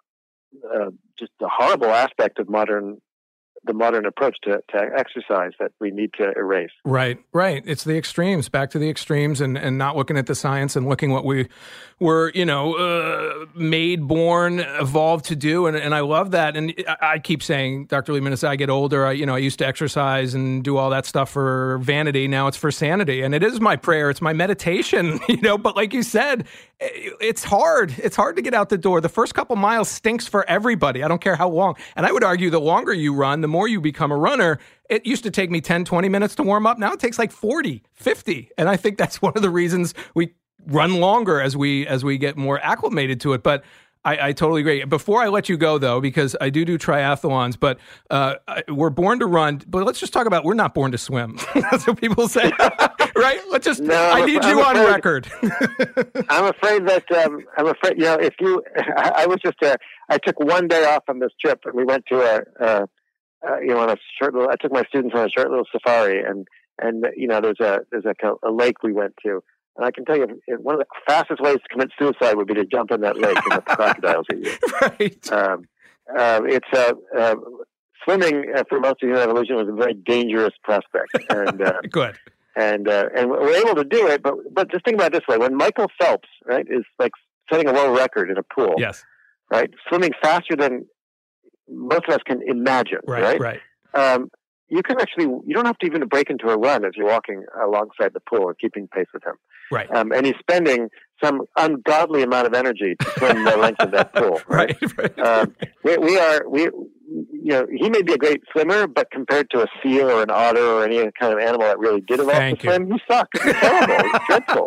uh, just a horrible aspect of modern the modern approach to, to exercise that we need to erase. Right, right. It's the extremes, back to the extremes, and, and not looking at the science and looking what we were, you know, uh, made, born, evolved to do. And, and I love that. And I, I keep saying, Doctor Lieberman, as I get older, I, you know, I used to exercise and do all that stuff for vanity. Now it's for sanity. And it is my prayer. It's my meditation, you know, but like you said, it's hard. It's hard to get out the door. The first couple miles stinks for everybody. I don't care how long. And I would argue the longer you run, the more you become a runner. It used to take me ten, twenty minutes to warm up. Now it takes like forty, fifty. And I think that's one of the reasons we run longer as we as we get more acclimated to it. But I, I totally agree. Before I let you go, though, because I do do triathlons, but uh, we're born to run. But let's just talk about we're not born to swim. That's what people say, right? Let's just. No, I need you I'm on afraid, record. I'm afraid that um, I'm afraid. You know, if you, I, I was just. Uh, I took one day off on this trip, and we went to a. a uh, you know, on a short little. I took my students on a short little safari, and and you know, there's a there's a, a lake we went to, and I can tell you, one of the fastest ways to commit suicide would be to jump in that lake and let the crocodiles eat you. Right. Um, uh, it's uh, uh, swimming uh, for most of human evolution was a very dangerous prospect, and uh, good. And uh, and we're able to do it, but but just think about it this way: when Michael Phelps, right, is like setting a world record in a pool, yes, right, swimming faster than most of us can imagine, right, right. right. Um, you can actually, you don't have to even break into a run as you're walking alongside the pool or keeping pace with him. Right. Um, and he's spending some ungodly amount of energy to swim the length of that pool. Right. right, right. Um, we, we are, we, you know, he may be a great swimmer, but compared to a seal or an otter or any kind of animal that really did evolve Thank to swim, he sucks. He's terrible. He's dreadful.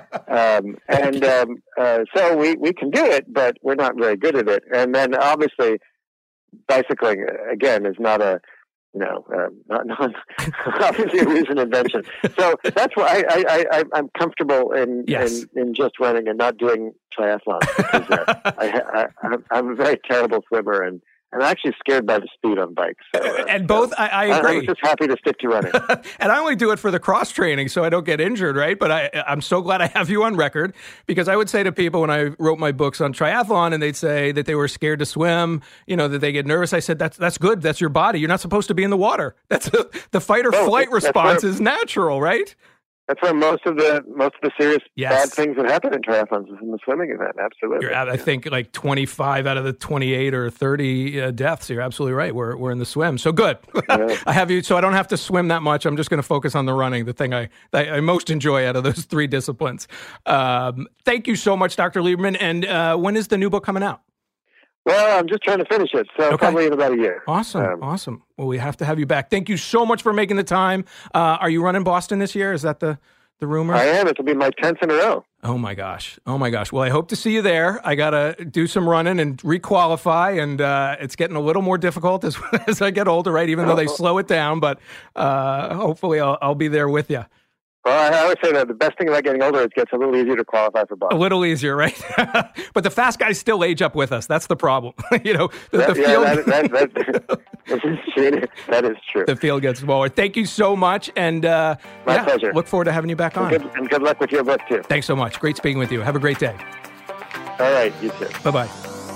Um, and um, uh, so we, we can do it, but we're not very good at it. And then obviously, bicycling, again, is not a, you know, uh, not, not obviously a recent invention. So that's why I, I, I, I'm comfortable in, yes. in in just running and not doing triathlon. Because, uh, I, I, I'm a very terrible swimmer, and I'm actually scared by the speed on bikes. So, uh, and both, so I, I agree. I'm just happy to stick to running. And I only do it for the cross training so I don't get injured, right? But I, I'm so glad I have you on record, because I would say to people when I wrote my books on triathlon and they'd say that they were scared to swim, you know, that they get nervous. I said, that's that's good. That's your body. You're not supposed to be in the water. That's a, the fight or No, flight that's response where, is natural, right? That's where most of the most of the serious yes. bad things that happen in triathlons is in the swimming event. Absolutely. You're, I think like twenty-five out of the twenty-eight or thirty uh, deaths. You're absolutely right. We're we're in the swim. So good. Yeah. I have you, so I don't have to swim that much. I'm just going to focus on the running, the thing I, I most enjoy out of those three disciplines. Um, thank you so much, Doctor Lieberman. And uh, when is the new book coming out? Well, I'm just trying to finish it, so okay. probably in about a year. Awesome, um, awesome. Well, we have to have you back. Thank you so much for making the time. Uh, are you running Boston this year? Is that the, the rumor? I am. It'll be my tenth in a row. Oh, my gosh. Oh, my gosh. Well, I hope to see you there. I got to do some running and requalify, and uh, it's getting a little more difficult as, as I get older, right, even though they slow it down. But uh, hopefully I'll, I'll be there with you. Well, I always say that the best thing about getting older is it gets a little easier to qualify for Boston. A little easier, right? But the fast guys still age up with us. That's the problem. you know, the, that, the yeah, field... that, that, that, that, is true. that is true. The field gets smaller. Thank you so much. And uh, My yeah, pleasure. Look forward to having you back on. And good, and good luck with your book, too. Thanks so much. Great speaking with you. Have a great day. All right. You too. Bye-bye.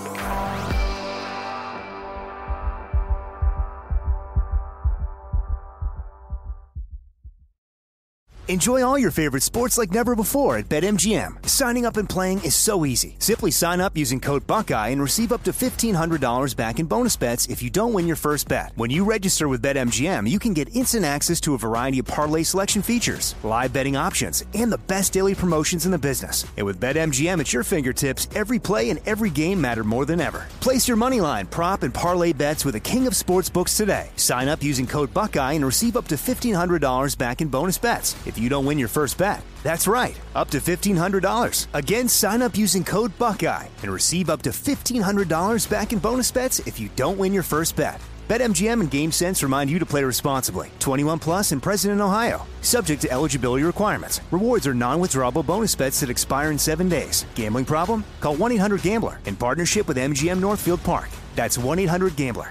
Enjoy all your favorite sports like never before at BetMGM. Signing up and playing is so easy. Simply sign up using code Buckeye and receive up to fifteen hundred dollars back in bonus bets if you don't win your first bet. When you register with BetMGM, you can get instant access to a variety of parlay selection features, live betting options, and the best daily promotions in the business. And with BetMGM at your fingertips, every play and every game matter more than ever. Place your moneyline, prop, and parlay bets with the king of sportsbooks today. Sign up using code Buckeye and receive up to fifteen hundred dollars back in bonus bets if you don't win your first bet. That's right, up to fifteen hundred dollars. Again, sign up using code Buckeye and receive up to fifteen hundred dollars back in bonus bets if you don't win your first bet. BetMGM and GameSense remind you to play responsibly. twenty-one plus and present in Ohio. Subject to eligibility requirements. Rewards are non-withdrawable bonus bets that expire in seven days. Gambling problem? Call one eight hundred gambler in partnership with M G M Northfield Park. That's one eight hundred gambler.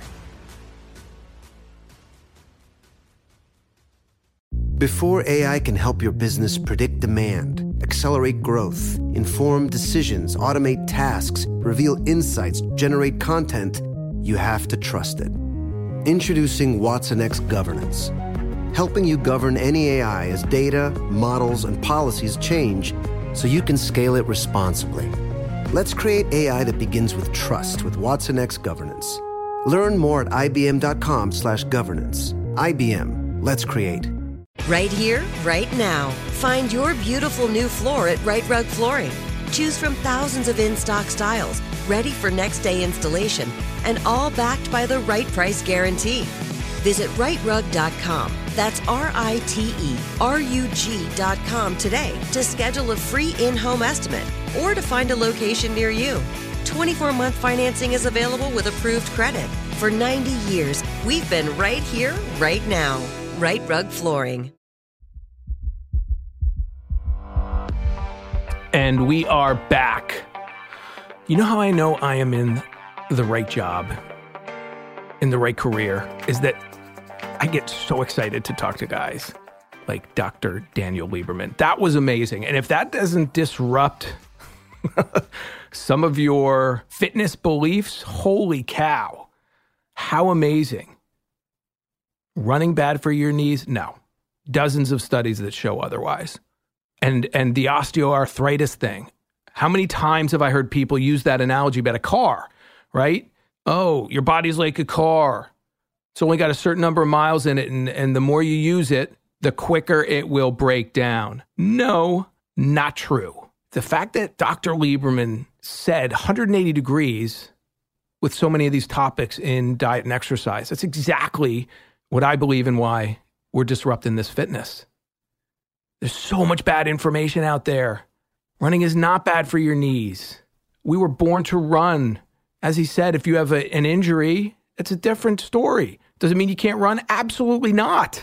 Before A I can help your business predict demand, accelerate growth, inform decisions, automate tasks, reveal insights, generate content, you have to trust it. Introducing watsonx Governance, helping you govern any A I as data, models, and policies change so you can scale it responsibly. Let's create A I that begins with trust with watsonx Governance. Learn more at ibm.com slash governance. I B M, let's create. Right here, right now. Find your beautiful new floor at Right Rug Flooring. Choose from thousands of in-stock styles, ready for next day installation, and all backed by the right price guarantee. Visit right rug dot com. That's R I T E R U G dot com today to schedule a free in-home estimate or to find a location near you. twenty-four month financing is available with approved credit. For ninety years, we've been right here, right now. Right Rug Flooring. And we are back. You know how I know I am in the right job, in the right career, is that I get so excited to talk to guys. like Doctor Daniel Lieberman. That was amazing. And if that doesn't disrupt some of your fitness beliefs, holy cow, how amazing. Running bad for your knees? No. Dozens of studies that show otherwise. And and the osteoarthritis thing. How many times have I heard people use that analogy about a car, right? Oh, your body's like a car. It's only got a certain number of miles in it, and, and the more you use it, the quicker it will break down. No, not true. The fact that Doctor Lieberman said one hundred eighty degrees with so many of these topics in diet and exercise, that's exactly what I believe and why we're disrupting this fitness. There's so much bad information out there. Running is not bad for your knees. We were born to run. As he said, if you have a, an injury, it's a different story. Does it mean you can't run? Absolutely not.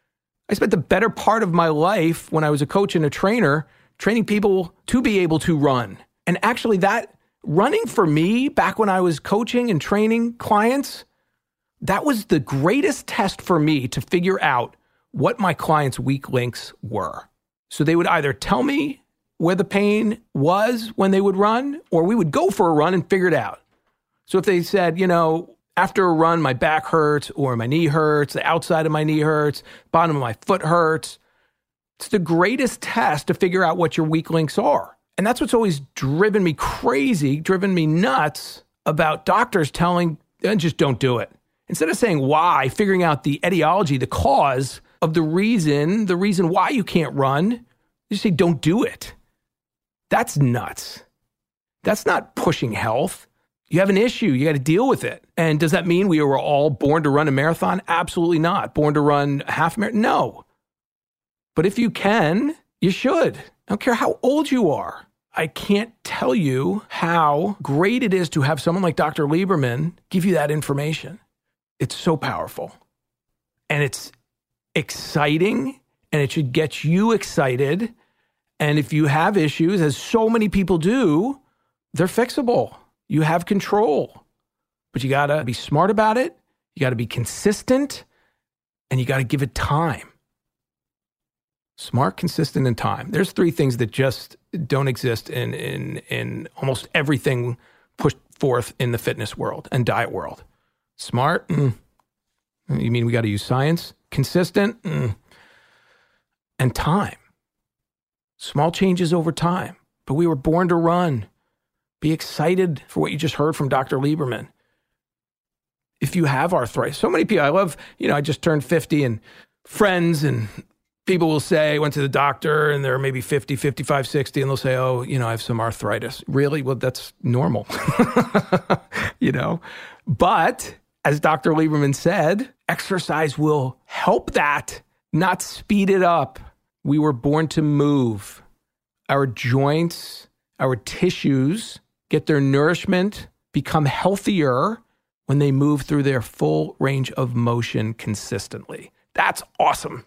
I spent the better part of my life when I was a coach and a trainer training people to be able to run. And actually that running for me back when I was coaching and training clients, that was the greatest test for me to figure out what my clients' weak links were. So they would either tell me where the pain was when they would run, or we would go for a run and figure it out. So if they said, you know, after a run, my back hurts, or my knee hurts, the outside of my knee hurts, bottom of my foot hurts, it's the greatest test to figure out what your weak links are. And that's what's always driven me crazy, driven me nuts about doctors telling, just don't do it. Instead of saying why, figuring out the etiology, the cause of the reason, the reason why you can't run, you say, don't do it. That's nuts. That's not pushing health. You have an issue. You got to deal with it. And does that mean we were all born to run a marathon? Absolutely not. Born to run a half marathon? No. But if you can, you should. I don't care how old you are. I can't tell you how great it is to have someone like Doctor Lieberman give you that information. It's so powerful. And it's exciting, and it should get you excited. And if you have issues, as so many people do, they're fixable. You have control. But you got to be smart about it. You got to be consistent, and you got to give it time. Smart, consistent, and time. There's three things that just don't exist in in in almost everything pushed forth in the fitness world and diet world. Smart, mm. You mean we got to use science? Consistent, mm. And time. Small changes over time. But we were born to run. Be excited for what you just heard from Doctor Lieberman. If you have arthritis, so many people, I love, you know, I just turned fifty, and friends and people will say, went to the doctor and they're maybe fifty, fifty-five, sixty, and they'll say, oh, you know, I have some arthritis. Really? Well, that's normal, you know? But as Doctor Lieberman said, exercise will help that, not speed it up. We were born to move. Our joints, our tissues get their nourishment, become healthier when they move through their full range of motion consistently. That's awesome.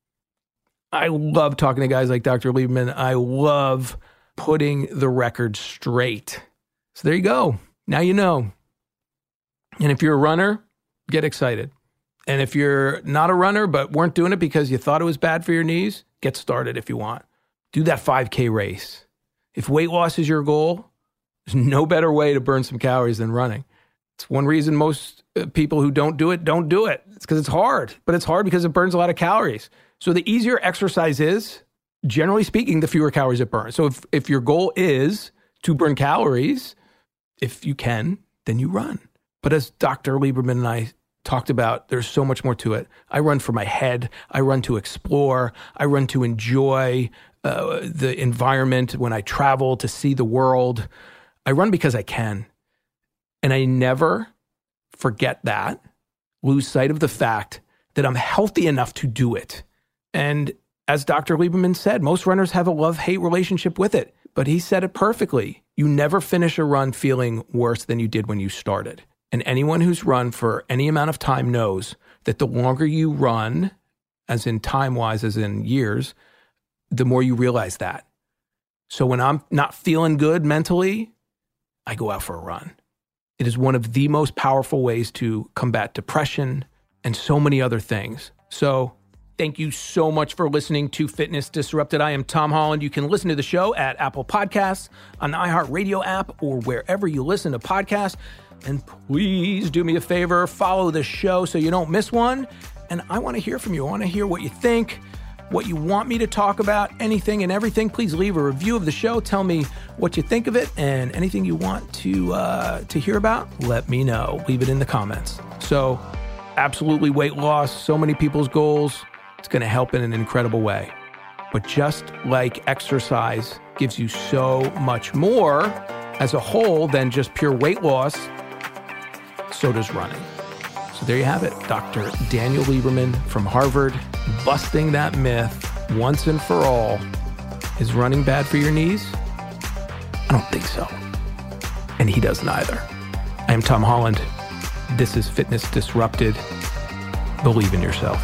I love talking to guys like Doctor Lieberman. I love putting the record straight. So there you go. Now you know. And if you're a runner, get excited. And if you're not a runner but weren't doing it because you thought it was bad for your knees, get started if you want. Do that five K race. If weight loss is your goal, there's no better way to burn some calories than running. It's one reason most people who don't do it, don't do it. It's because it's hard. But it's hard because it burns a lot of calories. So the easier exercise is, generally speaking, the fewer calories it burns. So if, if your goal is to burn calories, if you can, then you run. But as Doctor Lieberman and I talked about, there's so much more to it. I run for my head. I run to explore. I run to enjoy uh, the environment when I travel, to see the world. I run because I can. And I never forget that, lose sight of the fact that I'm healthy enough to do it. And as Doctor Lieberman said, most runners have a love-hate relationship with it. But he said it perfectly. You never finish a run feeling worse than you did when you started. And anyone who's run for any amount of time knows that the longer you run, as in time-wise, as in years, the more you realize that. So when I'm not feeling good mentally, I go out for a run. It is one of the most powerful ways to combat depression and so many other things. So Thank you so much for listening to Fitness Disrupted. I am Tom Holland. You can listen to the show at Apple Podcasts, on the iHeartRadio app, or wherever you listen to podcasts. And please do me a favor, follow the show so you don't miss one. And I want to hear from you. I want to hear what you think, what you want me to talk about, anything and everything. Please leave a review of the show. Tell me what you think of it, and anything you want to uh, to hear about, let me know. Leave it in the comments. So, absolutely weight loss, so many people's goals. It's going to help in an incredible way. But just like exercise gives you so much more as a whole than just pure weight loss, so does running. So there you have it. Doctor Daniel Lieberman from Harvard, busting that myth once and for all. Is running bad for your knees? I don't think so. And he doesn't either. I am Tom Holland. This is Fitness Disrupted. Believe in yourself.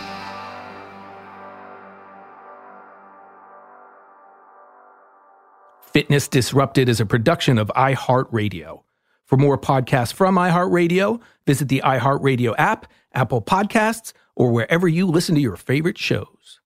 Fitness Disrupted is a production of iHeartRadio. For more podcasts from iHeartRadio, visit the iHeartRadio app, Apple Podcasts, or wherever you listen to your favorite shows.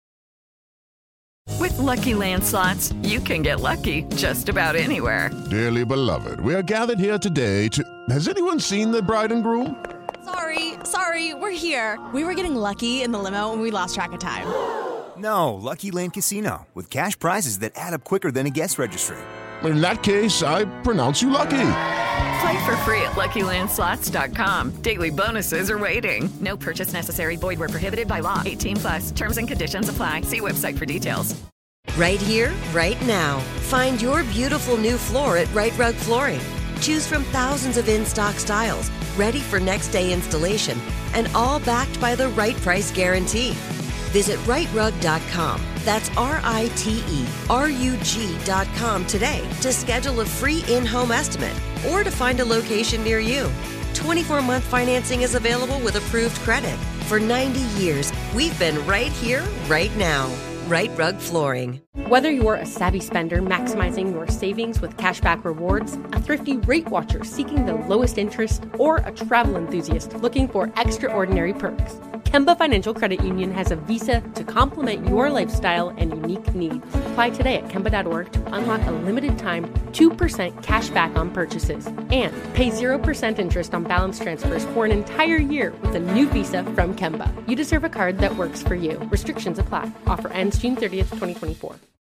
With Lucky Land Slots, you can get lucky just about anywhere. Dearly beloved, we are gathered here today to... Has anyone seen the bride and groom? Sorry, sorry, we're here. We were getting lucky in the limo and we lost track of time. No, Lucky Land Casino, with cash prizes that add up quicker than a guest registry. In that case, I pronounce you lucky. Play for free at Lucky Land Slots dot com. Daily bonuses are waiting. No purchase necessary. Void where prohibited by law. eighteen plus. Terms and conditions apply. See website for details. Right here, right now. Find your beautiful new floor at Right Rug Flooring. Choose from thousands of in-stock styles, ready for next day installation, and all backed by the right price guarantee. Visit right rug dot com. That's R I T E R U G dot com today to schedule a free in-home estimate or to find a location near you. twenty-four month financing is available with approved credit. For ninety years, we've been right here, right now. Right Rug Flooring. Whether you're a savvy spender maximizing your savings with cashback rewards, a thrifty rate watcher seeking the lowest interest, or a travel enthusiast looking for extraordinary perks, Kemba Financial Credit Union has a visa to complement your lifestyle and unique needs. Apply today at Kemba dot org to unlock a limited time two percent cash back on purchases and pay zero percent interest on balance transfers for an entire year with a new visa from Kemba. You deserve a card that works for you. Restrictions apply. Offer ends June thirtieth, twenty twenty-four.